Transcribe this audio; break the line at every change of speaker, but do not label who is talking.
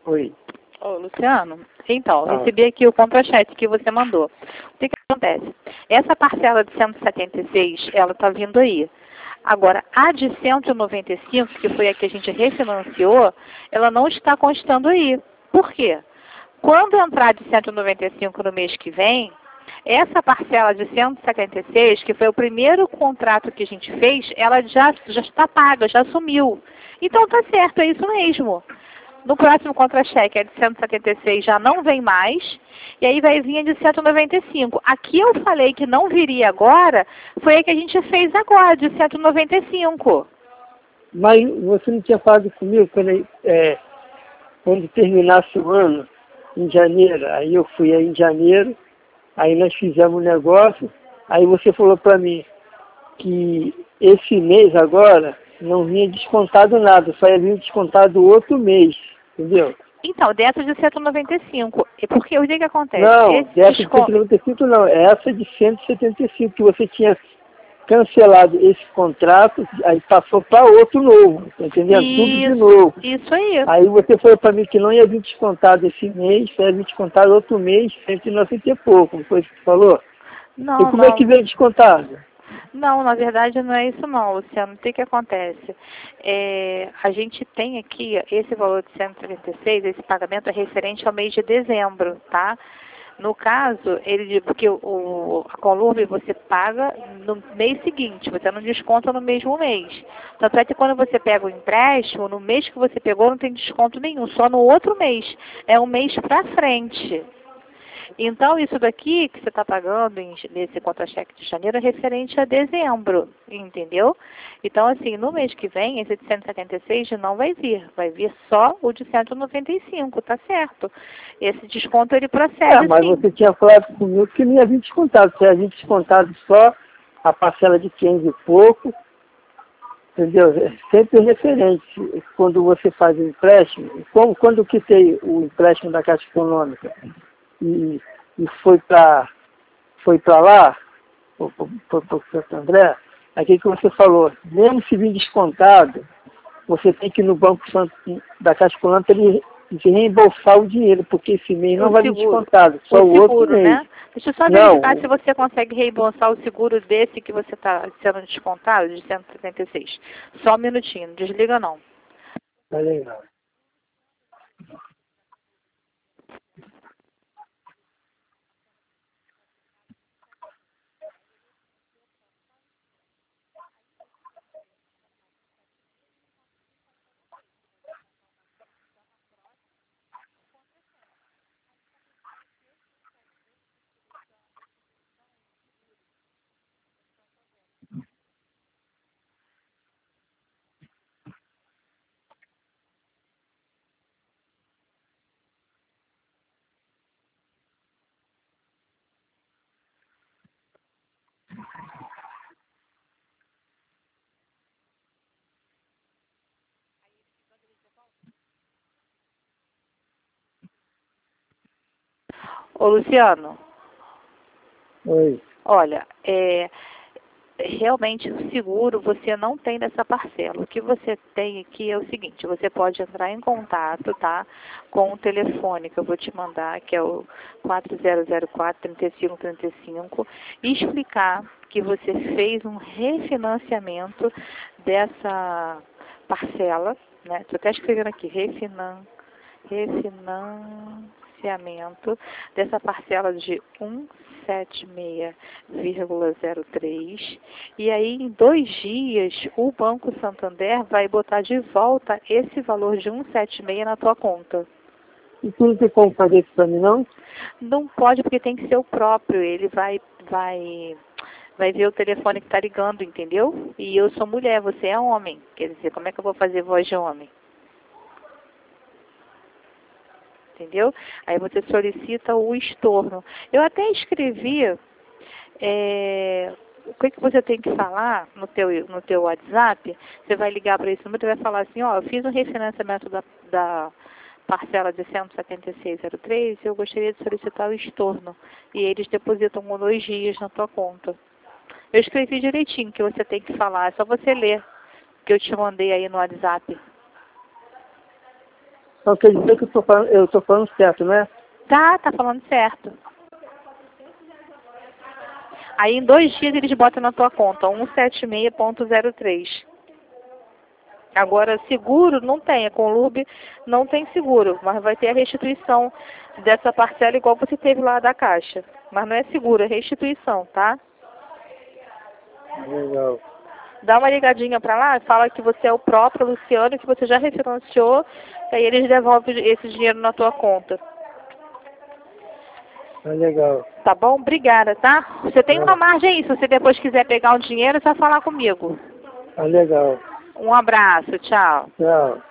Oi.
Ô, Luciano, então,
Ah.
recebi aqui o contra-cheque que você mandou. O que acontece? Essa parcela de 176, ela está vindo aí. Agora, a de 195, que foi a que a gente refinanciou, ela não está constando aí. Por quê? Quando entrar de 195 no mês que vem, essa parcela de 176, que foi o primeiro contrato que a gente fez, ela já está paga, já sumiu. Então tá certo, é isso mesmo. No próximo contra-cheque, a de 176 já não vem mais, e aí vai vir a de 195. Aqui eu falei que não viria agora, foi a que a gente fez agora, de 195.
Mas você não tinha falado comigo quando terminasse o ano, em janeiro. Aí eu fui aí em janeiro, aí nós fizemos um negócio, aí você falou para mim que esse mês agora não vinha descontado nada, só ia vir descontado outro mês, entendeu?
Então, dessa de 195, porque o que acontece?
Não,
Esse
dessa de
desconto...
195 não, é essa de 175, que você tinha cancelado esse contrato, aí passou para outro novo, tá entendendo? Tudo de novo.
Isso aí.
Aí você falou para mim que não ia vir descontado esse mês, ia vir descontado outro mês, 190 e pouco, não foi isso que você falou?
Não,
E como é que veio descontado?
Não, na verdade não é isso não, Luciano. O que acontece? A gente tem aqui, esse valor de 136, esse pagamento é referente ao mês de dezembro, tá? No caso, porque a Columbi você paga no mês seguinte, você não desconta no mesmo mês. Tanto é que quando você pega o empréstimo, no mês que você pegou não tem desconto nenhum, só no outro mês. É um mês para frente. Então, isso daqui que você está pagando nesse contra-cheque de janeiro é referente a dezembro, entendeu? Então, assim, no mês que vem, esse de 176 não vai vir só o de 195, tá certo? Esse desconto, ele procede,
Mas
sim.
você tinha falado comigo que não ia vir descontado, você ia vir descontado só a parcela de 500 e pouco, entendeu? É sempre referente quando você faz o empréstimo, como quando eu quitei o empréstimo da Caixa Econômica e foi para lá, para o Santo André, aquilo que você falou, mesmo se vir descontado, você tem que ir no Banco da Caixa Econômica ele reembolsar o dinheiro, porque esse mês não vai vir descontado, só o outro mês.
Né? Deixa eu só verificar se você consegue reembolsar o seguro desse que você está sendo descontado, de 176. Só um minutinho, não desliga não.
Tá legal.
Ô, Luciano.
Oi.
Olha, realmente o seguro você não tem dessa parcela. O que você tem aqui é o seguinte, você pode entrar em contato, tá? Com o telefone que eu vou te mandar, que é o 4004-3535, e explicar que você fez um refinanciamento dessa parcela, né? Estou até escrevendo aqui, refinanciamento dessa parcela de 176,03, e aí em 2 dias o Banco Santander vai botar de volta esse valor de 176 na tua conta.
E tu não tem como fazer isso para mim, não?
Não pode, porque tem que ser o próprio, ele vai ver o telefone que está ligando, entendeu? E eu sou mulher, você é homem, quer dizer, como é que eu vou fazer voz de homem? Entendeu? Aí você solicita o estorno. Eu até escrevi o que você tem que falar no teu WhatsApp. Você vai ligar para esse número e vai falar assim, ó, eu fiz um refinanciamento da parcela de 176,03 e eu gostaria de solicitar o estorno. E eles depositam com 2 dias na tua conta. Eu escrevi direitinho o que você tem que falar, é só você ler o que eu te mandei aí no WhatsApp.
Então quer dizer que eu estou falando certo, né?
Tá falando certo. Aí em 2 dias eles botam na tua conta, 176,03. Agora, seguro não tem, a Conlurb não tem seguro, mas vai ter a restituição dessa parcela igual você teve lá da Caixa. Mas não é seguro, é restituição, tá?
Legal.
Dá uma ligadinha pra lá, fala que você é o próprio Luciano, que você já refinanciou, e aí eles devolvem esse dinheiro na tua conta.
Legal.
Tá bom? Obrigada, tá? Você tem uma margem aí, se você depois quiser pegar o dinheiro, é só falar comigo.
Legal.
Um abraço, tchau.
Tchau.